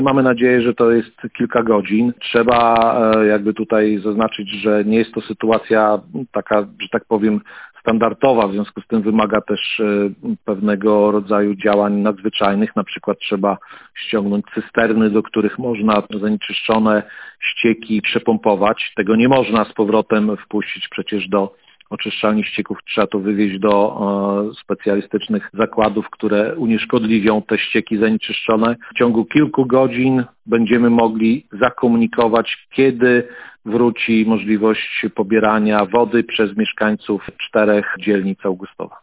Mamy nadzieję, że to jest kilka godzin. Trzeba jakby tutaj zaznaczyć, że nie jest to sytuacja taka, że tak powiem, standardowa, w związku z tym wymaga też pewnego rodzaju działań nadzwyczajnych. Na przykład trzeba ściągnąć cysterny, do których można zanieczyszczone ścieki przepompować. Tego nie można z powrotem wpuścić przecież do oczyszczalni ścieków. Trzeba to wywieźć do specjalistycznych zakładów, które unieszkodliwią te ścieki zanieczyszczone. W ciągu kilku godzin będziemy mogli zakomunikować, kiedy wróci możliwość pobierania wody przez mieszkańców 4 dzielnic Augustowa.